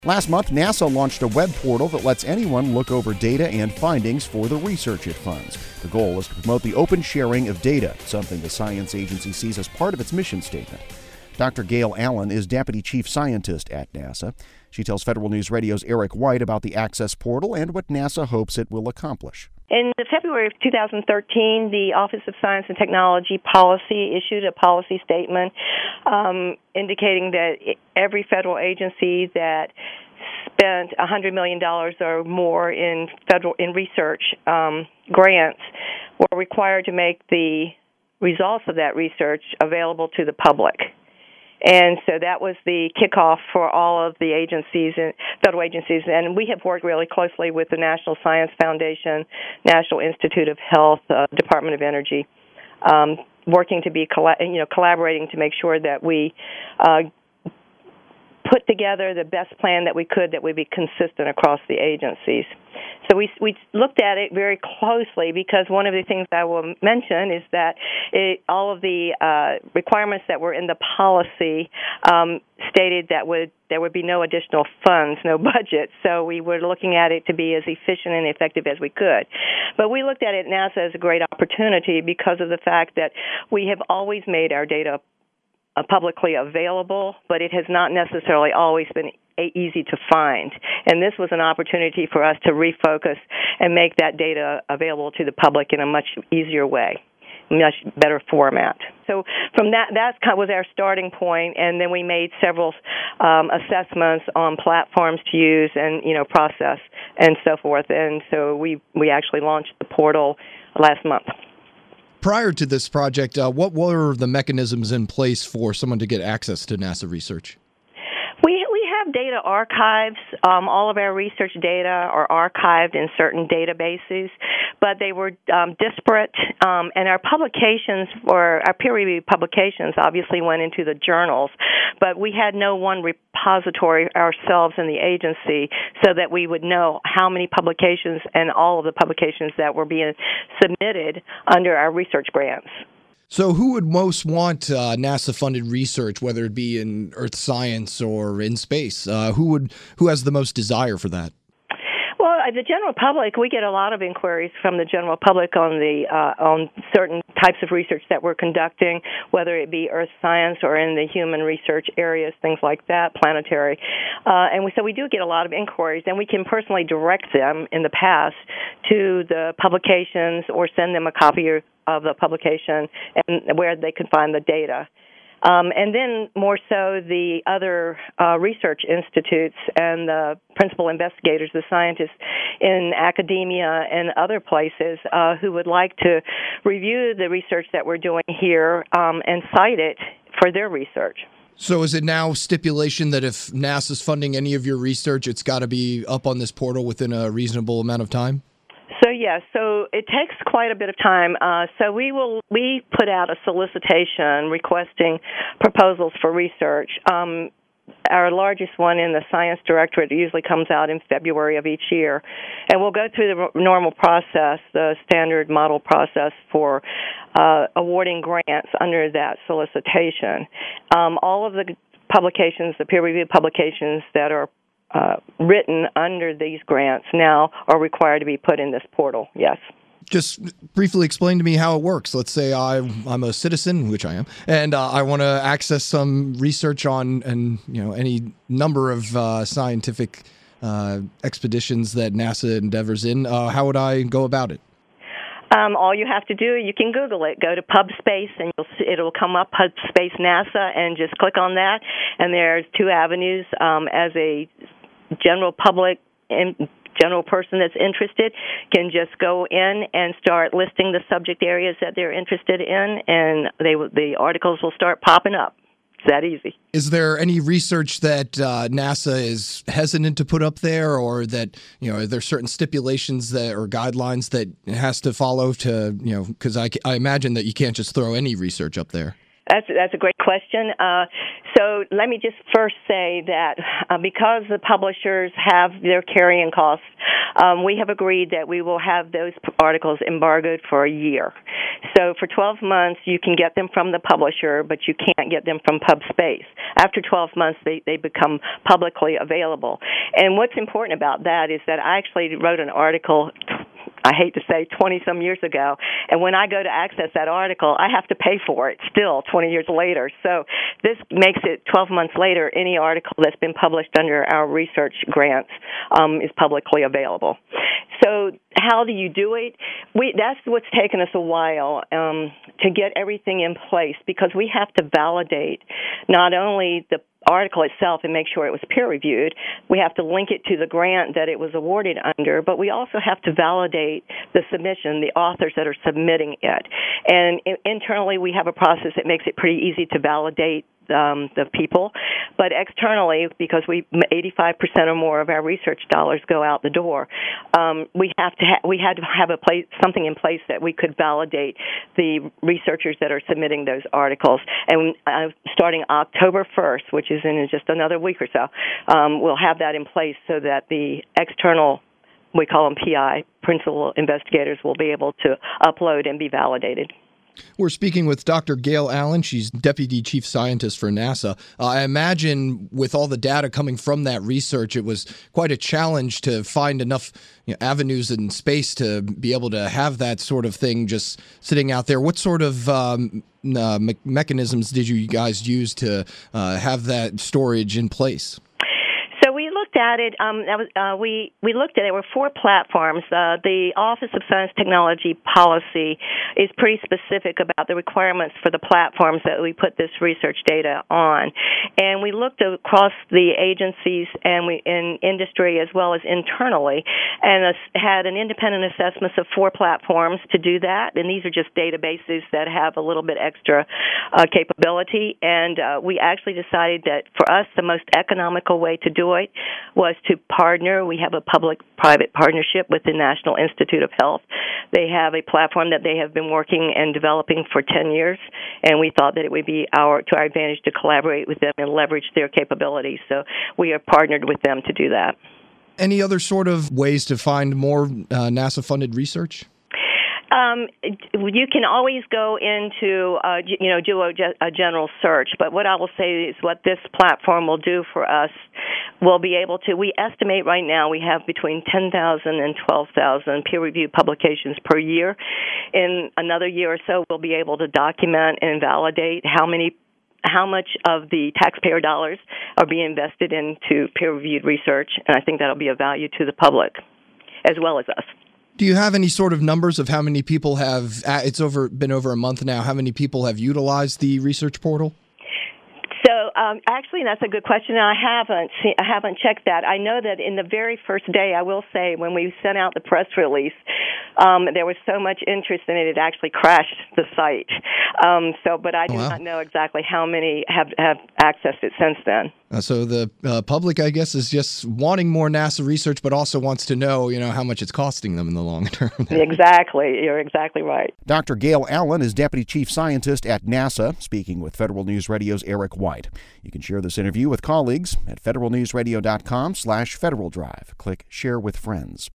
Last month, NASA launched a web portal that lets anyone look over data and findings for the research it funds. The goal is to promote the open sharing of data, something the science agency sees as part of its mission statement. Dr. Gail Allen is Deputy Chief Scientist at NASA. She tells Federal News Radio's Eric White about the Access portal and what NASA hopes it will accomplish. In February of 2013, the Office of Science and Technology Policy issued a policy statement indicating that every federal agency that spent $100 million or more in research grants were required to make the results of that research available to the public. And so that was the kickoff for all of the agencies, federal agencies, and we have worked really closely with the National Science Foundation, National Institute of Health, Department of Energy, working to be collaborating to make sure that we put together the best plan that we could that would be consistent across the agencies. So we looked at it very closely because one of the things I will mention is that all of the requirements that were in the policy stated that there would be no additional funds, no budget. So we were looking at it to be as efficient and effective as we could. But we looked at it at NASA as a great opportunity because of the fact that we have always made our data publicly available, but it has not necessarily always been easy to find. And this was an opportunity for us to refocus and make that data available to the public in a much easier way, much better format. So from that was our starting point, and then we made several assessments on platforms to use and process and so forth. And so we actually launched the portal last month. Prior to this project, what were the mechanisms in place for someone to get access to NASA research? We have data archives. All of our research data are archived in certain databases, but they were disparate, and our publications, or our peer-reviewed publications, obviously went into the journals, but we had no one repository ourselves in the agency so that we would know how many publications and all of the publications that were being submitted under our research grants. So who would most want NASA-funded research, whether it be in earth science or in space? Who has the most desire for that? Well, the general public, we get a lot of inquiries from the general public on certain types of research that we're conducting, whether it be earth science or in the human research areas, things like that, planetary. So we do get a lot of inquiries, and we can personally direct them in the past to the publications or send them a copy of the publication and where they can find the data. And then more so the other research institutes and the principal investigators, the scientists in academia and other places who would like to review the research that we're doing here and cite it for their research. So is it now stipulation that if NASA's funding any of your research, it's got to be up on this portal within a reasonable amount of time? So yes, so it takes quite a bit of time. So we put out a solicitation requesting proposals for research. Our largest one in the Science Directorate usually comes out in February of each year, and we'll go through the normal process, the standard model process for awarding grants under that solicitation. All of the publications, the peer-reviewed publications that are written under these grants now are required to be put in this portal, yes. Just briefly explain to me how it works. Let's say I'm a citizen, which I am, and I want to access some research on any number of scientific expeditions that NASA endeavors in. How would I go about it? All you have to do, you can Google it. Go to PubSpace, and it'll come up, PubSpace NASA, and just click on that. And there's two avenues. As a general public and general person that's interested can just go in and start listing the subject areas that they're interested in, and the articles will start popping up. It's that easy. Is there any research that NASA is hesitant to put up there, or that, are there certain stipulations or guidelines that it has to follow to, because I imagine that you can't just throw any research up there? That's a great question. So let me just first say that because the publishers have their carrying costs we have agreed that we will have those articles embargoed for a year. So for 12 months, you can get them from the publisher, but you can't get them from PubSpace. After 12 months, they become publicly available. And what's important about that is that I actually wrote an article, I hate to say 20-some years ago, and when I go to access that article, I have to pay for it still 20 years later. So this makes it 12 months later, any article that's been published under our research grants is publicly available. So how do you do it? That's what's taken us a while to get everything in place, because we have to validate not only the article itself and make sure it was peer-reviewed. We have to link it to the grant that it was awarded under, but we also have to validate the submission, the authors that are submitting it. And internally, we have a process that makes it pretty easy to validate the people, but externally, because 85% or more of our research dollars go out the door, we had to have something in place that we could validate the researchers that are submitting those articles. And starting October 1st, which is in just another week or so, we'll have that in place so that the external, we call them PI, principal investigators, will be able to upload and be validated. We're speaking with Dr. Gail Allen. She's Deputy Chief Scientist for NASA. I imagine with all the data coming from that research, it was quite a challenge to find enough avenues and space to be able to have that sort of thing just sitting out there. What sort of mechanisms did you guys use to have that storage in place? So we looked at it. We looked at it. There were 4 platforms. The Office of Science Technology Policy is pretty specific about the requirements for the platforms that we put this research data on. And we looked across the agencies and in industry as well as internally, and had an independent assessment of 4 platforms to do that. And these are just databases that have a little bit extra capability. And we actually decided that for us, the most economical way to do it was to partner. We have a public-private partnership with the National Institute of Health. They have a platform that they have been working and developing for 10 years, and we thought that it would be to our advantage to collaborate with them and leverage their capabilities. So we have partnered with them to do that. Any other sort of ways to find more NASA-funded research? You can always go into, do a general search. But what I will say is what this platform will do for us, we'll be able to, we estimate right now we have between 10,000 and 12,000 peer-reviewed publications per year. In another year or so, we'll be able to document and validate how much of the taxpayer dollars are being invested into peer-reviewed research. And I think that'll be of value to the public as well as us. Do you have any sort of numbers of how many people have, been over a month now, how many people have utilized the research portal? So actually, that's a good question. I haven't checked that. I know that in the very first day, I will say, when we sent out the press release, there was so much interest in it, it actually crashed the site. But I do not know exactly how many have accessed it since then. So the public, I guess, is just wanting more NASA research, but also wants to know, how much it's costing them in the long term. Exactly. You're exactly right. Dr. Gail Allen is Deputy Chief Scientist at NASA, speaking with Federal News Radio's Eric White. You can share this interview with colleagues at federalnewsradio.com/Federal Drive. Click Share with Friends.